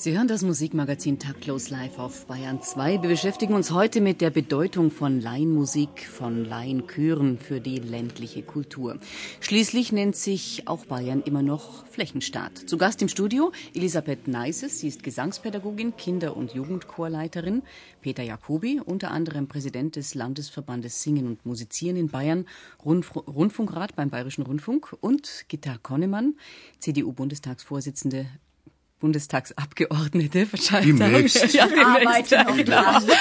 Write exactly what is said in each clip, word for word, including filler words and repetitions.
Sie hören das Musikmagazin Taktlos live auf Bayern zwei. Wir beschäftigen uns heute mit der Bedeutung von Laienmusik, von Laienchören für die ländliche Kultur. Schließlich nennt sich auch Bayern immer noch Flächenstaat. Zu Gast im Studio Elisabeth Neises, sie ist Gesangspädagogin, Kinder- und Jugendchorleiterin. Peter Jacobi, unter anderem Präsident des Landesverbandes Singen und Musizieren in Bayern, Rundf- Rundfunkrat beim Bayerischen Rundfunk und Gitta Konnemann, C D U-Bundestagsvorsitzende, Bundestagsabgeordnete, wahrscheinlich. Demnächst. Ja, Arbeiten noch klar. dran.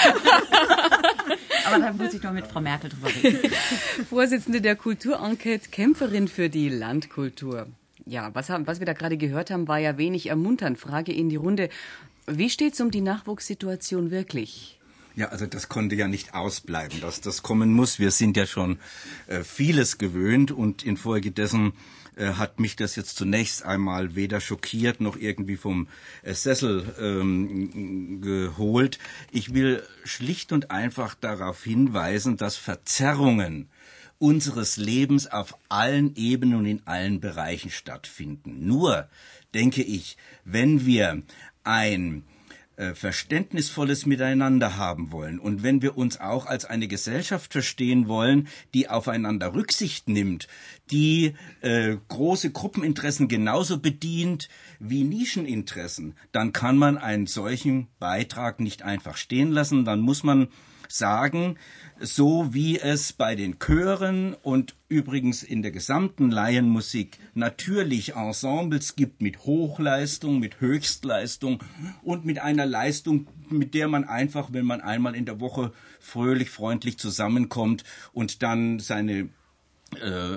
Aber da muss ich noch mit Frau Merkel drüber reden. Vorsitzende der Kulturenquete, Kämpferin für die Landkultur. Ja, was, haben, was wir da gerade gehört haben, war ja wenig ermunternd. Frage in die Runde. Wie steht es um die Nachwuchssituation wirklich? Ja, also das konnte ja nicht ausbleiben, dass das kommen muss. Wir sind ja schon äh, vieles gewöhnt und infolgedessen äh, hat mich das jetzt zunächst einmal weder schockiert noch irgendwie vom äh, Sessel ähm, geholt. Ich will schlicht und einfach darauf hinweisen, dass Verzerrungen unseres Lebens auf allen Ebenen und in allen Bereichen stattfinden. Nur, denke ich, wenn wir ein verständnisvolles Miteinander haben wollen und wenn wir uns auch als eine Gesellschaft verstehen wollen, die aufeinander Rücksicht nimmt, die äh, große Gruppeninteressen genauso bedient wie Nischeninteressen, dann kann man einen solchen Beitrag nicht einfach stehen lassen. Dann muss man sagen, so wie es bei den Chören und übrigens in der gesamten Laienmusik natürlich Ensembles gibt mit Hochleistung, mit Höchstleistung und mit einer Leistung, mit der man einfach, wenn man einmal in der Woche fröhlich, freundlich zusammenkommt und dann seine äh,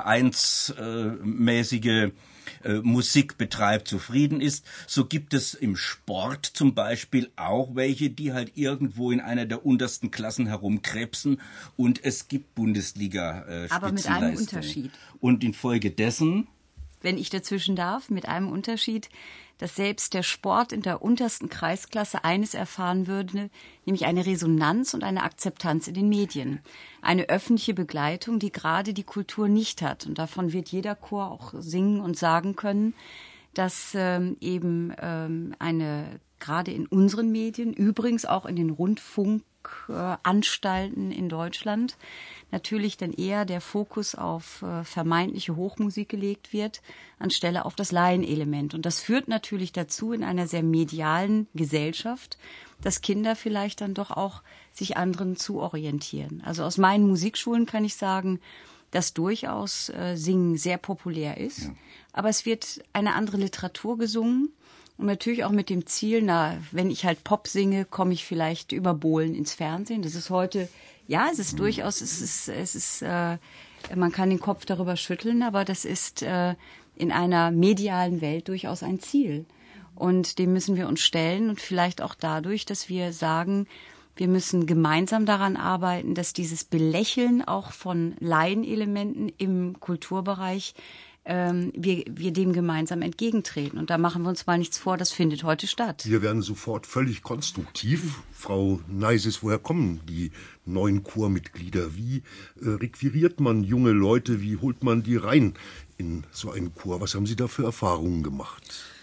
vereinsmäßige Äh, Musik betreibt, zufrieden ist. So gibt es im Sport zum Beispiel auch welche, die halt irgendwo in einer der untersten Klassen herumkrebsen und es gibt Bundesliga-Spitzenleistungen. Aber mit einem Unterschied. Und infolgedessen, wenn ich dazwischen darf, mit einem Unterschied, dass selbst der Sport in der untersten Kreisklasse eines erfahren würde, nämlich eine Resonanz und eine Akzeptanz in den Medien. Eine öffentliche Begleitung, die gerade die Kultur nicht hat. Und davon wird jeder Chor auch singen und sagen können, dass ähm, eben ähm, eine, gerade in unseren Medien, übrigens auch in den Rundfunkanstalten in Deutschland, natürlich dann eher der Fokus auf äh, vermeintliche Hochmusik gelegt wird, anstelle auf das Laienelement. Und das führt natürlich dazu in einer sehr medialen Gesellschaft, dass Kinder vielleicht dann doch auch sich anderen zuorientieren. Also aus meinen Musikschulen kann ich sagen, dass durchaus äh, Singen sehr populär ist. Ja. Aber es wird eine andere Literatur gesungen. Und natürlich auch mit dem Ziel, na, wenn ich halt Pop singe, komme ich vielleicht über Bohlen ins Fernsehen. Das ist heute, ja, es ist mhm. durchaus, es ist, es ist, äh, man kann den Kopf darüber schütteln, aber das ist äh, in einer medialen Welt durchaus ein Ziel. Und dem müssen wir uns stellen und vielleicht auch dadurch, dass wir sagen, wir müssen gemeinsam daran arbeiten, dass dieses Belächeln auch von Laienelementen im Kulturbereich Wir, wir dem gemeinsam entgegentreten. Und da machen wir uns mal nichts vor, das findet heute statt. Wir werden sofort völlig konstruktiv. Frau Neises, woher kommen die neuen Chormitglieder? Wie äh, requiriert man junge Leute? Wie holt man die rein in so einen Chor? Was haben Sie da für Erfahrungen gemacht?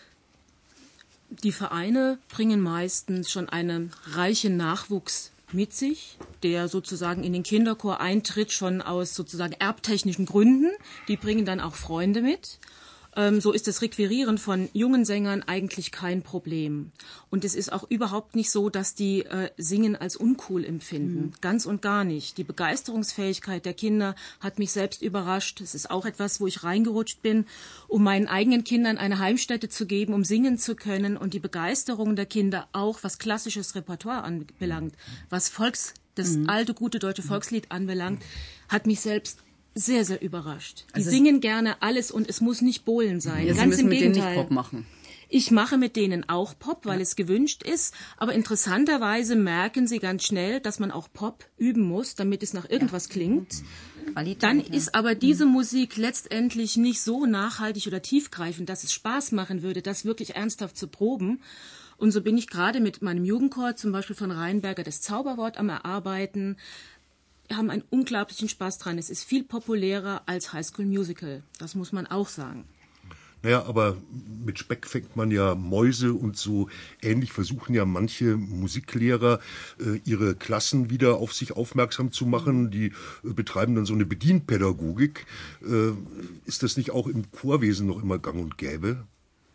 Die Vereine bringen meistens schon einen reichen Nachwuchs mit sich, der sozusagen in den Kinderchor eintritt, schon aus sozusagen erbtechnischen Gründen. Die bringen dann auch Freunde mit. Ähm, so ist das Requirieren von jungen Sängern eigentlich kein Problem. Und es ist auch überhaupt nicht so, dass die äh, Singen als uncool empfinden. Mhm. Ganz und gar nicht. Die Begeisterungsfähigkeit der Kinder hat mich selbst überrascht. Es ist auch etwas, wo ich reingerutscht bin, um meinen eigenen Kindern eine Heimstätte zu geben, um singen zu können. Und die Begeisterung der Kinder auch, was klassisches Repertoire anbelangt, was Volks, das mhm. alte, gute deutsche Volkslied anbelangt, hat mich selbst sehr, sehr überrascht. Die also singen gerne alles und es muss nicht Bohlen sein. Ja, Ganz Sie müssen im mit Gegenteil. denen nicht Pop machen. Ich mache mit denen auch Pop, weil ja. es gewünscht ist. Aber interessanterweise merken sie ganz schnell, dass man auch Pop üben muss, damit es nach irgendwas ja. klingt. Qualität, Dann ja. ist aber diese Musik letztendlich nicht so nachhaltig oder tiefgreifend, dass es Spaß machen würde, das wirklich ernsthaft zu proben. Und so bin ich gerade mit meinem Jugendchor, zum Beispiel von Rheinberger, das Zauberwort am Erarbeiten. Wir haben einen unglaublichen Spaß dran. Es ist viel populärer als High School Musical. Das muss man auch sagen. Naja, aber mit Speck fängt man ja Mäuse und so ähnlich versuchen ja manche Musiklehrer, äh, ihre Klassen wieder auf sich aufmerksam zu machen. Die äh, betreiben dann so eine Bedienpädagogik. Äh, ist das nicht auch im Chorwesen noch immer gang und gäbe?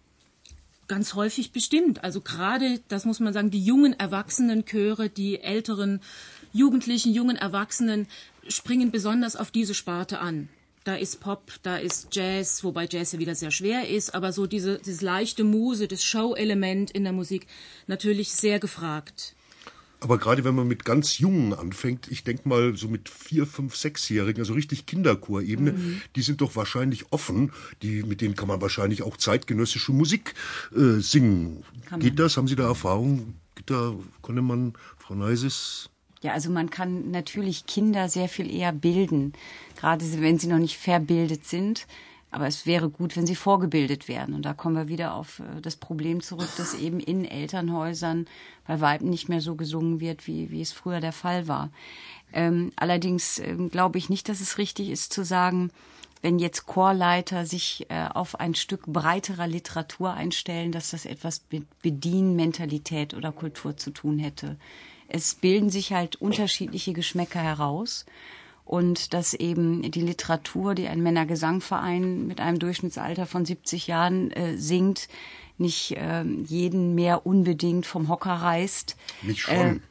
Ganz häufig bestimmt. Also gerade, das muss man sagen, die jungen Erwachsenenchöre, die älteren Jugendlichen, jungen Erwachsenen springen besonders auf diese Sparte an. Da ist Pop, da ist Jazz, wobei Jazz ja wieder sehr schwer ist, aber so diese, dieses leichte Muse, das Show-Element in der Musik natürlich sehr gefragt. Aber gerade wenn man mit ganz Jungen anfängt, ich denke mal so mit vier, fünf, sechsjährigen, also richtig Kinderchorebene, mhm. die sind doch wahrscheinlich offen. Die, mit denen kann man wahrscheinlich auch zeitgenössische Musik äh, singen. Geht das? Haben Sie da Erfahrung? Geht da, konnte man, Frau Neises? Ja, also man kann natürlich Kinder sehr viel eher bilden, gerade wenn sie noch nicht verbildet sind. Aber es wäre gut, wenn sie vorgebildet werden. Und da kommen wir wieder auf das Problem zurück, dass eben in Elternhäusern bei Weitem nicht mehr so gesungen wird, wie, wie es früher der Fall war. Ähm, allerdings ähm, glaube ich nicht, dass es richtig ist zu sagen, wenn jetzt Chorleiter sich äh, auf ein Stück breiterer Literatur einstellen, dass das etwas mit Bedienmentalität oder Kultur zu tun hätte. Es bilden sich halt unterschiedliche Geschmäcker heraus. Und dass eben die Literatur, die ein Männergesangverein mit einem Durchschnittsalter von siebzig Jahren äh, singt, nicht äh, jeden mehr unbedingt vom Hocker reißt. Nicht schon. Äh,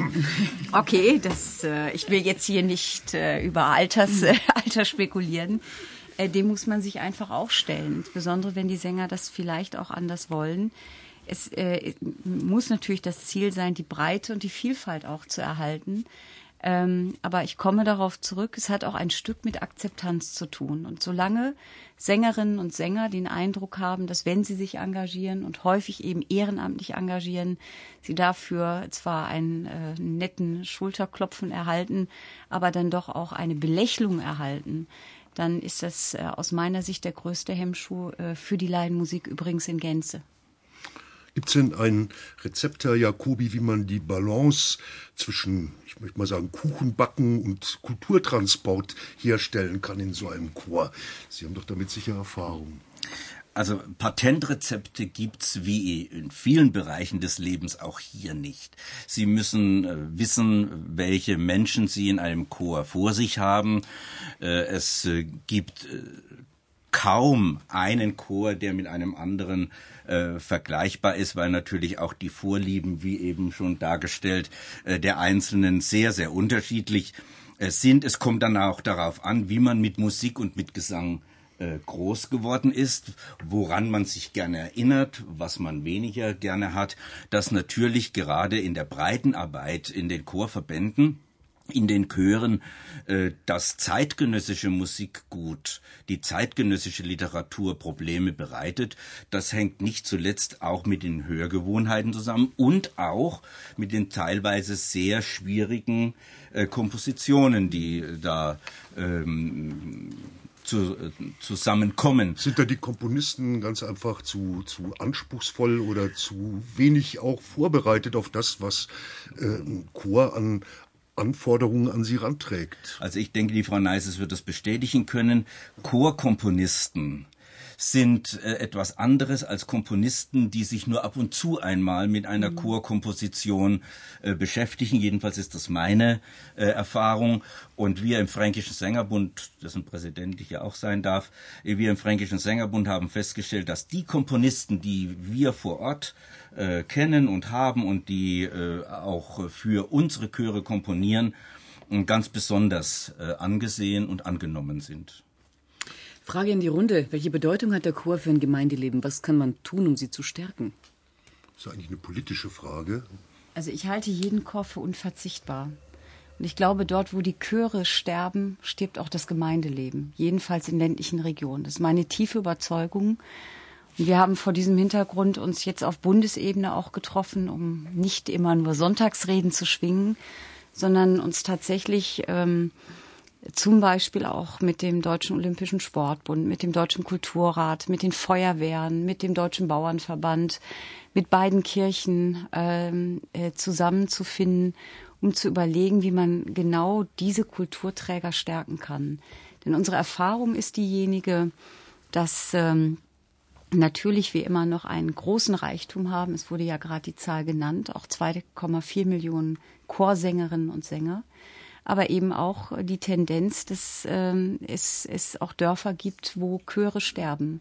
okay, das, äh, ich will jetzt hier nicht äh, über Alters, äh, Alter spekulieren. Äh, dem muss man sich einfach auch stellen, insbesondere wenn die Sänger das vielleicht auch anders wollen. Es äh, muss natürlich das Ziel sein, die Breite und die Vielfalt auch zu erhalten. Ähm, aber ich komme darauf zurück, es hat auch ein Stück mit Akzeptanz zu tun. Und solange Sängerinnen und Sänger den Eindruck haben, dass wenn sie sich engagieren und häufig eben ehrenamtlich engagieren, sie dafür zwar einen äh, netten Schulterklopfen erhalten, aber dann doch auch eine Belächelung erhalten, dann ist das äh, aus meiner Sicht der größte Hemmschuh äh, für die Laienmusik übrigens in Gänze. Gibt es denn ein Rezept, Herr Jacobi, wie man die Balance zwischen, ich möchte mal sagen, Kuchenbacken und Kulturtransport herstellen kann in so einem Chor? Sie haben doch damit sicher Erfahrung. Also Patentrezepte gibt's wie in vielen Bereichen des Lebens auch hier nicht. Sie müssen äh, wissen, welche Menschen Sie in einem Chor vor sich haben. Äh, es äh, gibt äh, kaum einen Chor, der mit einem anderen äh, vergleichbar ist, weil natürlich auch die Vorlieben, wie eben schon dargestellt, äh, der Einzelnen sehr, sehr unterschiedlich äh, sind. Es kommt dann auch darauf an, wie man mit Musik und mit Gesang äh, groß geworden ist, woran man sich gerne erinnert, was man weniger gerne hat. Dass natürlich gerade in der Breitenarbeit in den Chorverbänden, in den Chören, äh, das zeitgenössische Musikgut, die zeitgenössische Literatur Probleme bereitet. Das hängt nicht zuletzt auch mit den Hörgewohnheiten zusammen und auch mit den teilweise sehr schwierigen äh, Kompositionen, die da ähm, zu, äh, zusammenkommen. Sind da die Komponisten ganz einfach zu, zu anspruchsvoll oder zu wenig auch vorbereitet auf das, was äh, ein Chor an Anforderungen an sie ranträgt? Also ich denke, die Frau Neises wird das bestätigen können. Chorkomponisten sind äh, etwas anderes als Komponisten, die sich nur ab und zu einmal mit einer mhm. Chorkomposition äh, beschäftigen. Jedenfalls ist das meine äh, Erfahrung. Und wir im Fränkischen Sängerbund, dessen Präsident ich ja auch sein darf, wir im Fränkischen Sängerbund haben festgestellt, dass die Komponisten, die wir vor Ort äh, kennen und haben und die äh, auch für unsere Chöre komponieren, ganz besonders äh, angesehen und angenommen sind. Frage in die Runde. Welche Bedeutung hat der Chor für ein Gemeindeleben? Was kann man tun, um sie zu stärken? Das ist eigentlich eine politische Frage. Also ich halte jeden Chor für unverzichtbar. Und ich glaube, dort, wo die Chöre sterben, stirbt auch das Gemeindeleben. Jedenfalls in ländlichen Regionen. Das ist meine tiefe Überzeugung. Und wir haben vor diesem Hintergrund uns jetzt auf Bundesebene auch getroffen, um nicht immer nur Sonntagsreden zu schwingen, sondern uns tatsächlich ähm, zum Beispiel auch mit dem Deutschen Olympischen Sportbund, mit dem Deutschen Kulturrat, mit den Feuerwehren, mit dem Deutschen Bauernverband, mit beiden Kirchen ähm, äh, zusammenzufinden, um zu überlegen, wie man genau diese Kulturträger stärken kann. Denn unsere Erfahrung ist diejenige, dass ähm, natürlich wie immer noch einen großen Reichtum haben. Es wurde ja gerade die Zahl genannt, auch zwei Komma vier Millionen Chorsängerinnen und Sänger. Aber eben auch die Tendenz, dass ähm, es, es auch Dörfer gibt, wo Chöre sterben.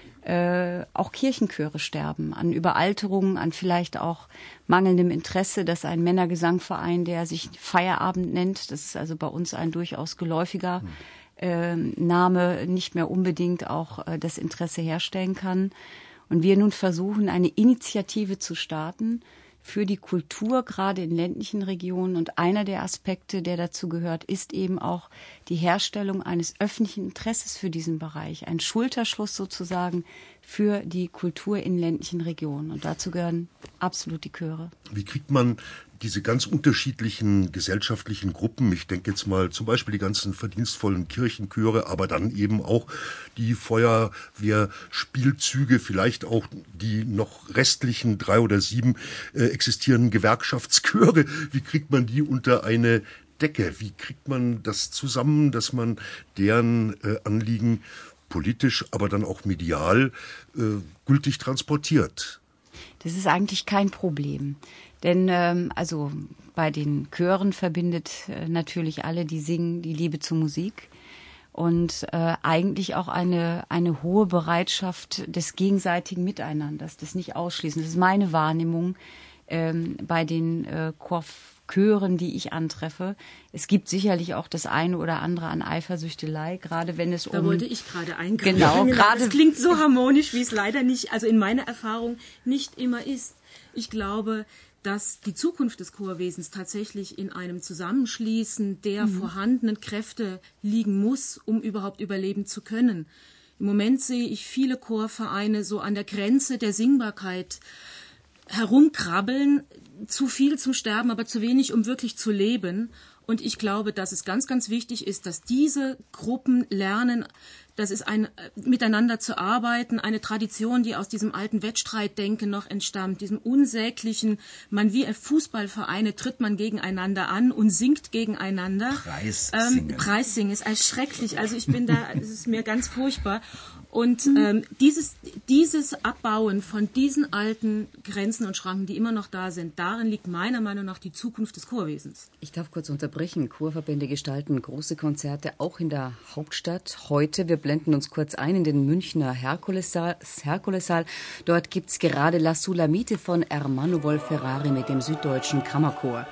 Äh, auch Kirchenchöre sterben, an Überalterung, an vielleicht auch mangelndem Interesse, dass ein Männergesangverein, der sich Feierabend nennt, das ist also bei uns ein durchaus geläufiger äh, Name, nicht mehr unbedingt auch äh, das Interesse herstellen kann. Und wir nun versuchen, eine Initiative zu starten für die Kultur, gerade in ländlichen Regionen. Und einer der Aspekte, der dazu gehört, ist eben auch die Herstellung eines öffentlichen Interesses für diesen Bereich. Ein Schulterschluss sozusagen für die Kultur in ländlichen Regionen. Und dazu gehören absolut die Chöre. Wie kriegt man diese ganz unterschiedlichen gesellschaftlichen Gruppen, ich denke jetzt mal zum Beispiel die ganzen verdienstvollen Kirchenchöre, aber dann eben auch die Feuerwehrspielzüge, vielleicht auch die noch restlichen drei oder sieben äh, existierenden Gewerkschaftschöre, wie kriegt man die unter eine Decke? Wie kriegt man das zusammen, dass man deren äh, Anliegen politisch, aber dann auch medial äh, gültig transportiert? Das ist eigentlich kein Problem. Denn ähm, also bei den Chören verbindet äh, natürlich alle, die singen, die Liebe zur Musik und äh, eigentlich auch eine, eine hohe Bereitschaft des gegenseitigen Miteinanders, das nicht ausschließen. Das ist meine Wahrnehmung ähm, bei den äh, Chören, die ich antreffe. Es gibt sicherlich auch das eine oder andere an Eifersüchtelei, gerade wenn es da um... Da wollte ich gerade eingreifen. Genau, gerade... Das klingt so harmonisch, wie es leider nicht, also in meiner Erfahrung nicht immer ist. Ich glaube, dass die Zukunft des Chorwesens tatsächlich in einem Zusammenschließen der mhm. vorhandenen Kräfte liegen muss, um überhaupt überleben zu können. Im Moment sehe ich viele Chorvereine so an der Grenze der Singbarkeit herumkrabbeln, zu viel zum Sterben, aber zu wenig, um wirklich zu leben. Und ich glaube, dass es ganz, ganz wichtig ist, dass diese Gruppen lernen, das ist ein miteinander zu arbeiten, eine Tradition, die aus diesem alten Wettstreitdenken noch entstammt, diesem unsäglichen, man wie Fußballvereine tritt man gegeneinander an und singt gegeneinander. Preissingen. Ähm, Preissingen ist schrecklich, also ich bin da, es ist mir ganz furchtbar. Und ähm, dieses, dieses Abbauen von diesen alten Grenzen und Schranken, die immer noch da sind, darin liegt meiner Meinung nach die Zukunft des Chorwesens. Ich darf kurz unterbrechen. Chorverbände gestalten große Konzerte auch in der Hauptstadt. Heute, wir blenden uns kurz ein in den Münchner Herkulessaal. Herkulessaal. Dort gibt's gerade La Sulamite von Ermanno Wolf-Ferrari mit dem Süddeutschen Kammerchor.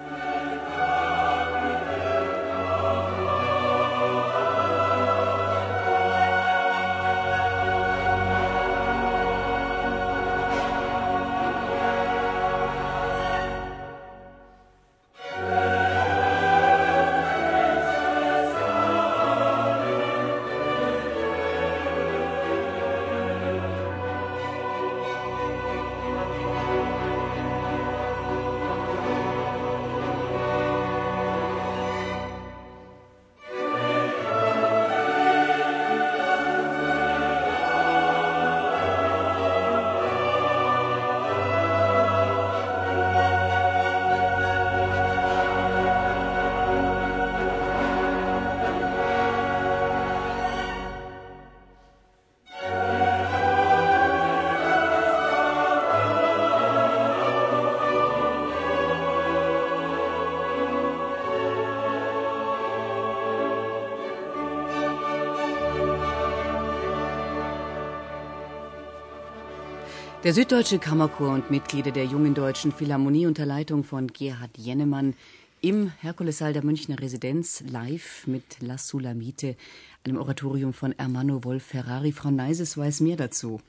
Der Süddeutsche Kammerchor und Mitglieder der Jungen Deutschen Philharmonie unter Leitung von Gerhard Jennemann im Herkulessaal der Münchner Residenz live mit La Sulamite, einem Oratorium von Ermanno Wolf-Ferrari. Frau Neises weiß mehr dazu.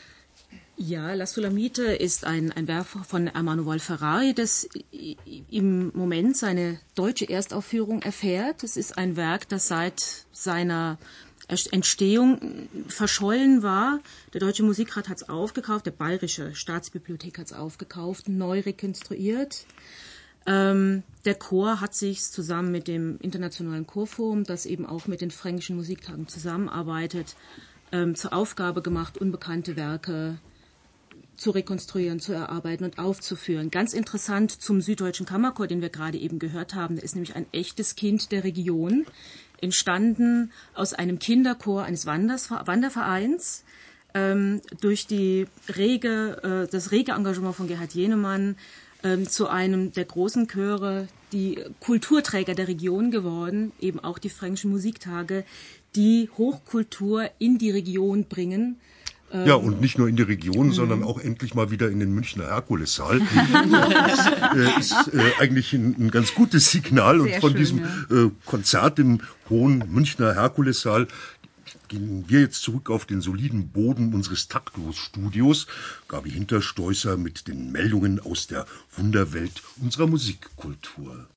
Ja, La Sulamite ist ein, ein Werk von Ermanno Wolf-Ferrari, das im Moment seine deutsche Erstaufführung erfährt. Es ist ein Werk, das seit seiner Entstehung verschollen war. Der Deutsche Musikrat hat es aufgekauft, der Bayerische Staatsbibliothek hat es aufgekauft, neu rekonstruiert. Ähm, der Chor hat sich zusammen mit dem Internationalen Chorforum, das eben auch mit den Fränkischen Musiktagen zusammenarbeitet, ähm, zur Aufgabe gemacht, unbekannte Werke zu rekonstruieren, zu erarbeiten und aufzuführen. Ganz interessant zum Süddeutschen Kammerchor, den wir gerade eben gehört haben, der ist nämlich ein echtes Kind der Region, entstanden aus einem Kinderchor eines Wanders, Wandervereins, ähm, durch die rege, äh, das rege Engagement von Gerhard Jenemann ähm, zu einem der großen Chöre, die Kulturträger der Region geworden, eben auch die Fränkischen Musiktage, die Hochkultur in die Region bringen. Ja, und nicht nur in die Region, mhm. sondern auch endlich mal wieder in den Münchner Herkulessaal. Das ist äh, eigentlich ein, ein ganz gutes Signal. Sehr und von schön, diesem ja. äh, Konzert im hohen Münchner Herkulessaal gehen wir jetzt zurück auf den soliden Boden unseres Taktlos-Studios. Gabi Hinterstoißer mit den Meldungen aus der Wunderwelt unserer Musikkultur.